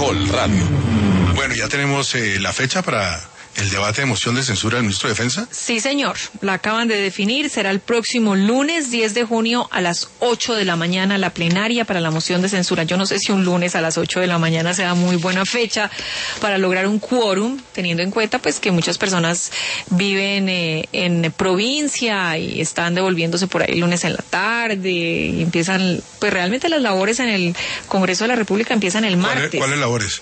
Blue Radio. Bueno, ya tenemos la fecha para el debate de moción de censura del ministro de Defensa. Sí, señor. La acaban de definir. Será el próximo lunes 10 de junio a las 8 de la mañana la plenaria para la moción de censura. Yo no sé si un lunes a las 8 de la mañana sea muy buena fecha para lograr un quórum, teniendo en cuenta pues que muchas personas viven en provincia y están devolviéndose por ahí el lunes en la tarde y empiezan, pues realmente las labores en el Congreso de la República empiezan el martes. ¿Cuáles labores?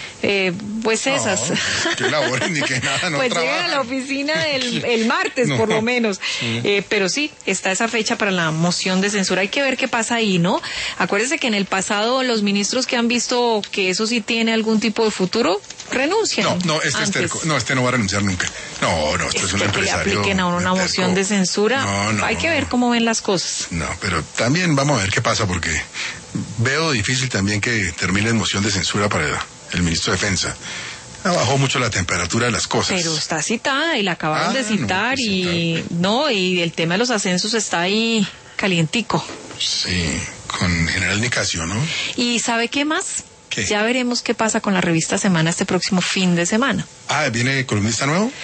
Pues esas. No, que laboren ni que nada, no pues trabajan. llegan a la oficina el martes, no, por lo menos. Pero sí, está esa fecha para la moción de censura. Hay que ver qué pasa ahí, ¿no? Acuérdese que en el pasado los ministros que han visto que eso sí tiene algún tipo de futuro, renuncian. Este no va a renunciar nunca. No, este es un empresario. Que le apliquen a uno una moción de censura. Hay que ver cómo ven las cosas. No, pero también vamos a ver qué pasa, porque veo difícil también que termine en moción de censura para el ministro de Defensa. Bajó mucho la temperatura de las cosas. Pero está citada y la acabaron de citar y el tema de los ascensos está ahí calientico. Sí, con General Nicasio, ¿no? ¿Y sabe qué más? ¿Qué? Ya veremos qué pasa con la revista Semana este próximo fin de semana. ¿Viene columnista nuevo?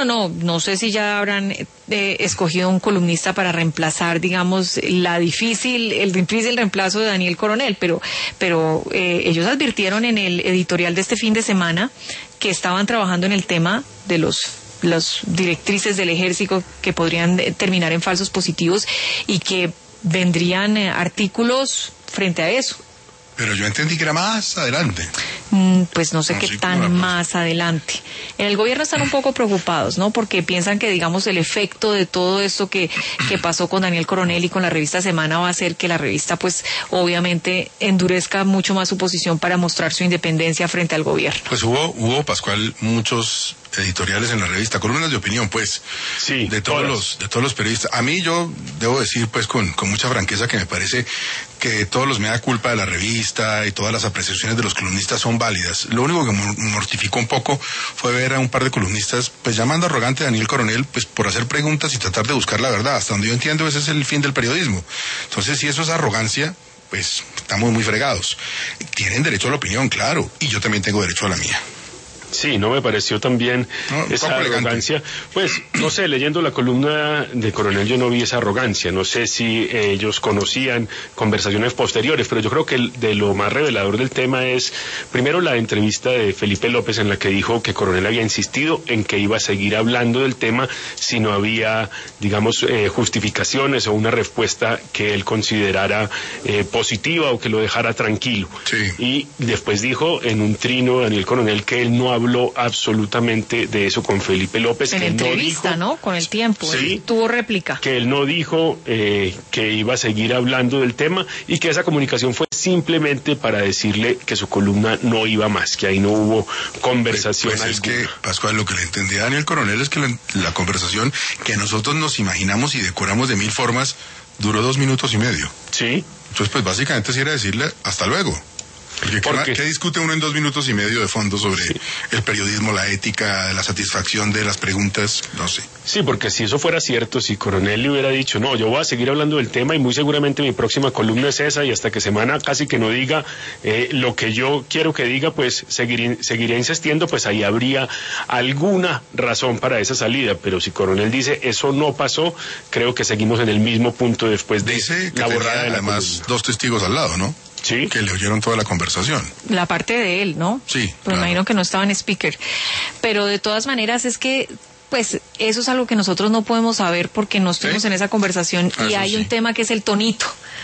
No sé si ya habrán escogido un columnista para reemplazar, digamos, el difícil reemplazo de Daniel Coronel, pero ellos advirtieron en el editorial de este fin de semana que estaban trabajando en el tema de las directrices del ejército que podrían terminar en falsos positivos y que vendrían artículos frente a eso. Pero yo entendí que era más adelante. Pues no sé qué tan más adelante. En el gobierno están un poco preocupados, ¿no? Porque piensan que, digamos, el efecto de todo esto que pasó con Daniel Coronel y con la revista Semana va a hacer que la revista, pues, obviamente, endurezca mucho más su posición para mostrar su independencia frente al gobierno. Pues hubo, Pascual, muchos editoriales en la revista, columnas de opinión, pues, sí, de todos los periodistas. A mí, yo debo decir, pues, con mucha franqueza, que me parece que todos los mea culpa de la revista y todas las apreciaciones de los columnistas son válidas. Lo único que me mortificó un poco fue ver a un par de columnistas, pues, llamando arrogante a Daniel Coronel, pues, por hacer preguntas y tratar de buscar la verdad. Hasta donde yo entiendo, ese es el fin del periodismo. Entonces, si eso es arrogancia, pues, estamos muy fregados. Tienen derecho a la opinión, claro, y yo también tengo derecho a la mía. Sí, no me pareció también esa arrogancia. Pues, no sé, leyendo la columna de Coronel yo no vi esa arrogancia. No sé si ellos conocían conversaciones posteriores, pero yo creo que de lo más revelador del tema es, primero, la entrevista de Felipe López en la que dijo que Coronel había insistido en que iba a seguir hablando del tema si no había, digamos, justificaciones o una respuesta que él considerara positiva o que lo dejara tranquilo. Sí. Y después dijo en un trino Daniel Coronel que él no habló absolutamente de eso con Felipe López. En que entrevista, no dijo, ¿no? Con el tiempo. Sí, tuvo réplica. Que él no dijo que iba a seguir hablando del tema y que esa comunicación fue simplemente para decirle que su columna no iba más, que ahí no hubo conversación pues alguna. Es que, Pascual, lo que le entendí a Daniel Coronel es que la conversación que nosotros nos imaginamos y decoramos de mil formas duró 2 minutos y medio. Sí. Entonces, pues básicamente sí era decirle hasta luego. Porque ¿qué discute uno en 2 minutos y medio de fondo sobre el periodismo, la ética, la satisfacción de las preguntas? No sé. Sí, porque si eso fuera cierto, si Coronel le hubiera dicho, no, yo voy a seguir hablando del tema y muy seguramente mi próxima columna es esa y hasta que Semana casi que no diga lo que yo quiero que diga, pues seguiré insistiendo, pues ahí habría alguna razón para esa salida. Pero si Coronel dice, eso no pasó, creo que seguimos en el mismo punto después de la borrada de la además columna. 2 testigos al lado, ¿no? Sí. Que le oyeron toda la conversación. La parte de él, ¿no? Sí. Pues claro. imagino que no estaba en speaker. Pero de todas maneras es que, pues, eso es algo que nosotros no podemos saber porque no estuvimos en esa conversación y hay un tema que es el tonito.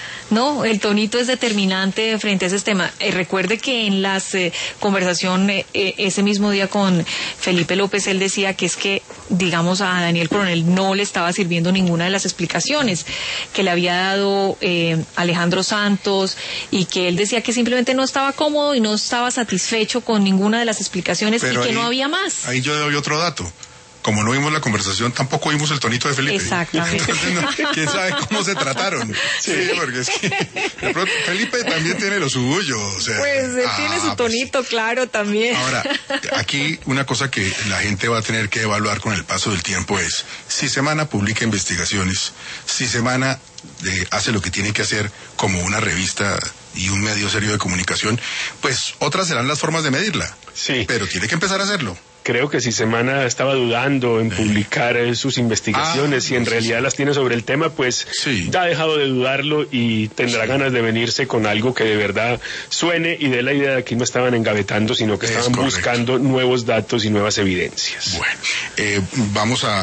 No, el tonito es determinante frente a ese tema. Recuerde que en la conversación ese mismo día con Felipe López, él decía que es que, digamos, a Daniel Coronel no le estaba sirviendo ninguna de las explicaciones que le había dado Alejandro Santos y que él decía que simplemente no estaba cómodo y no estaba satisfecho con ninguna de las explicaciones. Pero y que no había más. Ahí yo doy otro dato. Como no vimos la conversación, tampoco vimos el tonito de Felipe. Exactamente. Entonces, ¿quién sabe cómo se trataron? Sí, porque es que de pronto, Felipe también tiene lo suyo. O sea, pues tiene su tonito, pues, claro, también. Ahora, aquí una cosa que la gente va a tener que evaluar con el paso del tiempo es, si Semana publica investigaciones, si Semana hace lo que tiene que hacer como una revista y un medio serio de comunicación, pues otras serán las formas de medirla. Sí. Pero tiene que empezar a hacerlo. Creo que si Semana estaba dudando en publicar sus investigaciones y en realidad las tiene sobre el tema, pues ya ha dejado de dudarlo y tendrá ganas de venirse con algo que de verdad suene y dé la idea de que no estaban engavetando, sino que estaban buscando nuevos datos y nuevas evidencias. Bueno, vamos a